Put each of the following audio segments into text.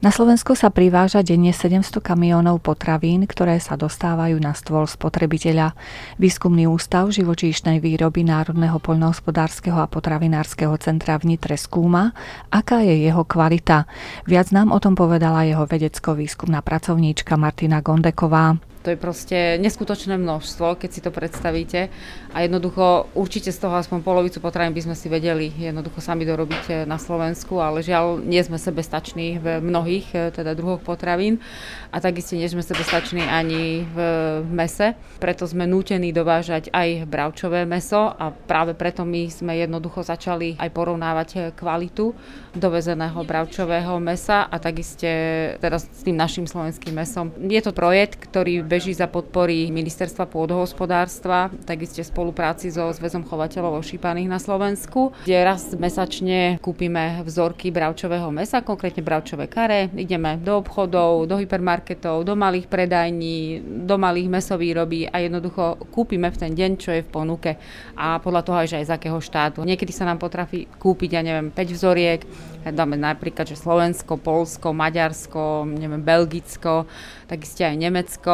Na Slovensku sa priváža denne 700 kamiónov potravín, ktoré sa dostávajú na stôl spotrebiteľa. Výskumný ústav živočíšnej výroby Národného poľnohospodárskeho a potravinárskeho centra v Nitre skúma, aká je jeho kvalita. Viac nám o tom povedala jeho vedecko-výskumná pracovníčka Martina Gondeková. To je proste neskutočné množstvo, keď si to predstavíte. A jednoducho, určite z toho aspoň polovicu potravín by sme si vedeli jednoducho sami dorobiť na Slovensku, ale žiaľ, nie sme sebestační v mnohých teda druhoch potravín a takisto nie sme sebestační ani v mese. Preto sme nútení dovážať aj bravčové mäso a práve preto my sme jednoducho začali aj porovnávať kvalitu dovezeného bravčového mäsa a takisto teraz s tým našim slovenským mäsom. Je to projekt, ktorý beží za podpory Ministerstva pôdohospodárstva, takisto v spolupráci so Zväzom chovateľov ošípaných na Slovensku, kde raz mesačne kúpime vzorky bravčového mäsa, konkrétne bravčové karé. Ideme do obchodov, do hypermarketov, do malých predajní, do malých mäsovýrobí a jednoducho kúpime v ten deň, čo je v ponuke a podľa toho aj z akého štátu. Niekedy sa nám potrafí kúpiť, 5 vzoriek, dáme napríklad, že Slovensko, Poľsko, Maďarsko, Belgicko, takisto aj Nemecko.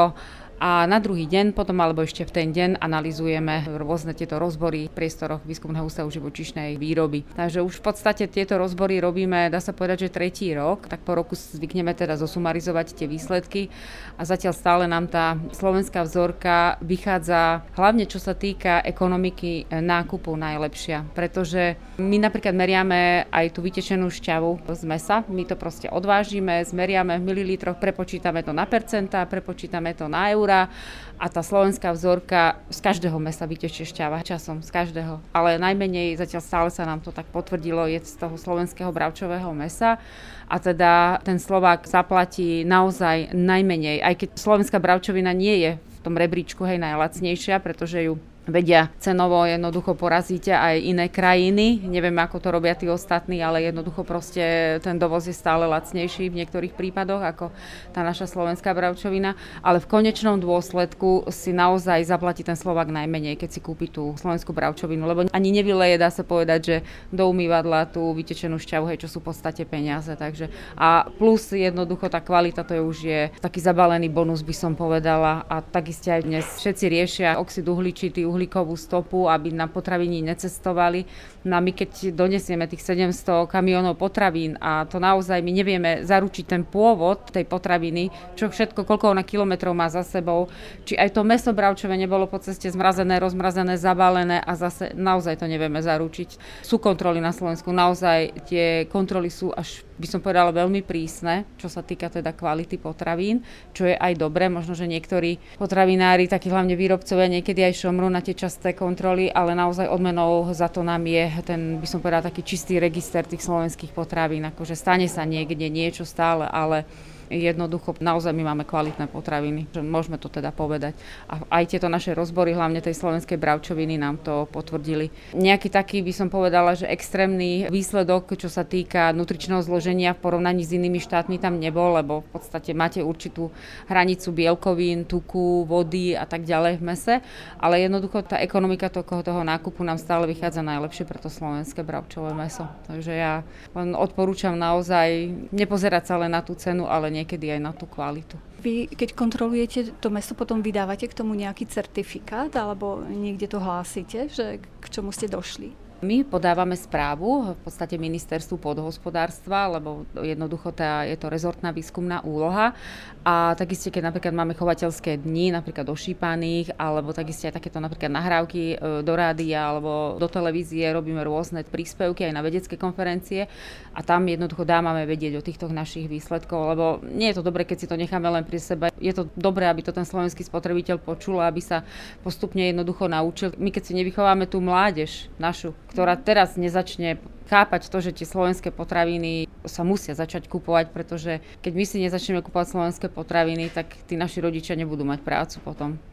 A na druhý deň potom, alebo ešte v ten deň analyzujeme rôzne tieto rozbory v priestoroch Výskumného ústavu živočíšnej výroby. Takže už v podstate tieto rozbory robíme, dá sa povedať, že tretí rok, tak po roku zvykneme teda zosumarizovať tie výsledky a zatiaľ stále nám tá slovenská vzorka vychádza, hlavne čo sa týka ekonomiky nákupu najlepšia, pretože my napríklad meriame aj tú vytečenú šťavu z mäsa, my to proste odvážime, zmeriame v mililitroch, prepočítame to na percentá, prepočítame to na eurá a tá slovenská vzorka z každého mäsa vytečie šťava časom, z každého. Ale najmenej, zatiaľ stále sa nám to tak potvrdilo, je z toho slovenského bravčového mäsa a teda ten Slovák zaplatí naozaj najmenej, aj keď slovenská bravčovina nie je v tom rebríčku najlacnejšia, pretože ju vedia cenovo jednoducho poraziť aj iné krajiny. Neviem, ako to robia tí ostatní, ale jednoducho proste ten dovoz je stále lacnejší v niektorých prípadoch ako tá naša slovenská bravčovina. Ale v konečnom dôsledku si naozaj zaplatí ten Slovák najmenej, keď si kúpi tú slovenskú bravčovinu, lebo ani nevyleje, dá sa povedať, že do umývadla tú vytečenú šťavu, čo sú v podstate peniaze. Takže a plus jednoducho tá kvalita, to je už je taký zabalený bonus, by som povedala. A takisto aj dnes všetci riešia oxid uhličitý, uhlíkovú stopu, aby na potraviny necestovali. No a my keď donesieme tých 700 kamiónov potravín a to naozaj my nevieme zaručiť ten pôvod tej potraviny, čo všetko, koľko ona kilometrov má za sebou, či aj to mäso bravčové nebolo po ceste zmrazené, rozmrazené, zabalené a zase naozaj to nevieme zaručiť. Sú kontroly na Slovensku, naozaj tie kontroly sú až, by som povedala, veľmi prísne, čo sa týka teda kvality potravín, čo je aj dobre. Možno, že niektorí potravinári, takí hlavne výrobcovia, niekedy aj šomrú na tie časté kontroly, ale naozaj odmenou za to nám je ten, by som povedala, taký čistý register tých slovenských potravín. Akože stane sa niekde niečo stále, ale jednoducho naozaj my máme kvalitné potraviny, že môžeme to teda povedať. A aj tieto naše rozbory, hlavne tej slovenskej bravčoviny, nám to potvrdili. Nejaký taký, by som povedala, že extrémny výsledok, čo sa týka nutričného zloženia v porovnaní s inými štátmi tam nebol, lebo v podstate máte určitú hranicu bielkovín, tuku, vody a tak ďalej v mese, ale jednoducho tá ekonomika toho nákupu nám stále vychádza najlepšie pre to slovenské bravčové mäso. Takže ja len odporúčam naozaj nepozerať sa len na tú cenu, ale niekedy aj na tú kvalitu. Vy, keď kontrolujete to mäso, potom vydávate k tomu nejaký certifikát alebo niekde to hlásite, že k čomu ste došli? My podávame správu v podstate Ministerstvu pôdohospodárstva, lebo jednoducho je to rezortná výskumná úloha. A takisto, keď napríklad máme chovateľské dni, napríklad ošípaných, alebo takisto aj takéto napríklad nahrávky do rádia alebo do televízie, robíme rôzne príspevky aj na vedecké konferencie a tam jednoducho dávame vedieť o týchto našich výsledkov, lebo nie je to dobré, keď si to necháme len pri sebe. Je to dobré, aby to ten slovenský spotrebiteľ počul, aby sa postupne jednoducho naučil. My keď si nevychováme tú mládež našu, ktorá teraz nezačne chápať to, že tie slovenské potraviny sa musia začať kupovať, pretože keď my si nezačneme kupovať slovenské potraviny, tak tí naši rodičia nebudú mať prácu potom.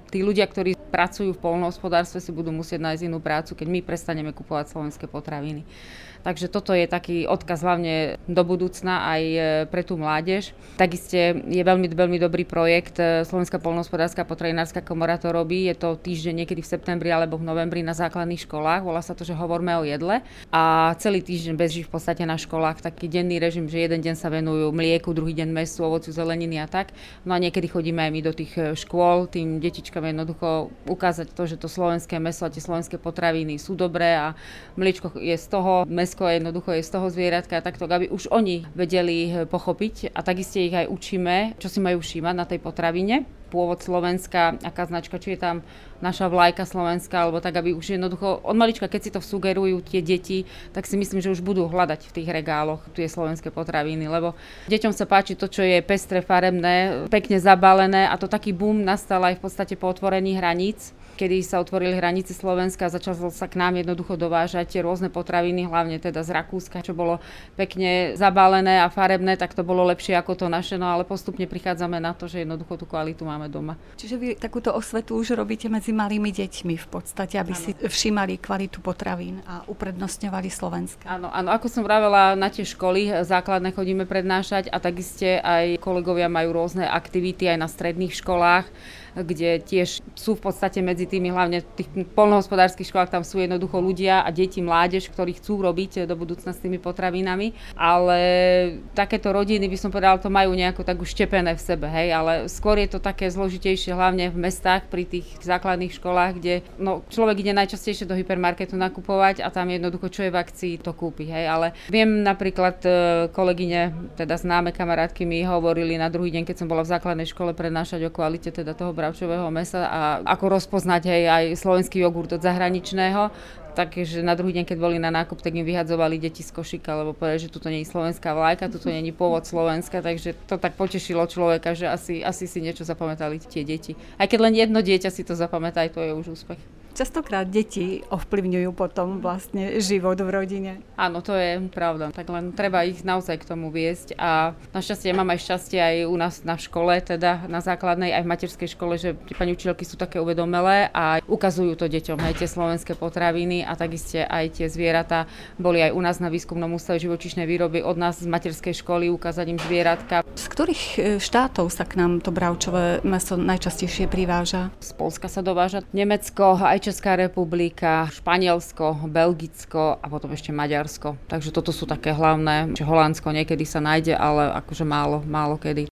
tí ľudia, ktorí pracujú v poľnohospodárstve, si budú musieť nájsť inú prácu, keď my prestaneme kupovať slovenské potraviny. Takže toto je taký odkaz hlavne do budúcna aj pre tú mládež. Takisto je veľmi, veľmi dobrý projekt. Slovenská poľnohospodárska potravinárska komora to robí. Je to týždeň niekedy v septembri alebo v novembri na základných školách. Volá sa to, že hovorme o jedle. A celý týždeň beží v podstate na školách taký denný režim, že jeden deň sa venujú mlieku, druhý deň mäsu, ovociu, zeleniny a tak. No a niekedy chodíme aj my do tých škôl, tým detičkám jednoducho ukázať to, že to slovenské mäso a tie slovenské potraviny sú dobré a mliečko je z toho, jednoducho je z toho zvieratka, takto, aby už oni vedeli pochopiť a takisto ich aj učíme, čo si majú všímať na tej potravine. Pôvod Slovenska, aká značka, či je tam naša vlajka slovenská, alebo tak, aby už jednoducho od malička, keď si to sugerujú tie deti, tak si myslím, že už budú hľadať v tých regáloch tie slovenské potraviny, lebo deťom sa páči to, čo je pestré, farebné, pekne zabalené a to taký boom nastal aj v podstate po otvorení hraníc, kedy sa otvorili hranice Slovenska a začalo sa k nám jednoducho dovážať rôzne potraviny, hlavne teda z Rakúska, čo bolo pekne zabalené a farebné, tak to bolo lepšie ako to naše, no ale postupne prichádzame na to, že jednoducho tú kvalitu máme doma. Čiže vy takúto osvetu už robíte medzi malými deťmi v podstate, aby si všímali kvalitu potravín a uprednostňovali slovenské. Áno, ako som vravela, na tie školy základné chodíme prednášať a takisto aj kolegovia majú rôzne aktivity aj na stredných školách, kde tiež sú v podstate medzi tými, hlavne v tých poľnohospodárskych školách, tam sú jednoducho ľudia a deti, mládež, ktorí chcú robiť do budúcna s tými potravinami, ale takéto rodiny, by som povedala, to majú nejako tak už štepené v sebe, hej, ale skôr je to také zložitejšie, hlavne v mestách, pri tých základných školách, kde človek ide najčastejšie do hypermarketu nakupovať a tam jednoducho, čo je v akcii, to kúpi, hej, ale viem napríklad kolegyne, teda známe kamarátky mi hovorili na druhý deň, keď som bola v základnej škole prednášať o kvalite teda toho bravčového mäsa a ako rozpoznať aj slovenský jogurt od zahraničného. Takže na druhý deň, keď boli na nákup, tak im vyhadzovali deti z košíka, lebo povedali, že tuto nie je slovenská vlajka, tuto nie je pôvod Slovenska, takže to tak potešilo človeka, že asi si niečo zapamätali tie deti. Aj keď len jedno dieťa si to zapamätá, aj to je už úspech. Častokrát deti ovplyvňujú potom vlastne život v rodine. Áno, to je pravda. Tak len treba ich naozaj k tomu viesť a našťastie mám aj šťastie aj u nás na škole, teda na základnej aj v materskej škole, že pani učiteľky sú také uvedomelé a ukazujú to deťom aj tie slovenské potraviny a takisto aj tie zvieratá. Boli aj u nás na výskumnom ústave živočíšnej výroby od nás z materskej školy ukázať im zvieratka. Z ktorých štátov sa k nám to bravčové mäso najčastejšie priváža? Z Poľska sa dováža, Nemecko, aj Česká republika, Španielsko, Belgicko a potom ešte Maďarsko. Takže toto sú také hlavné. Holandsko niekedy sa nájde, ale akože málo kedy.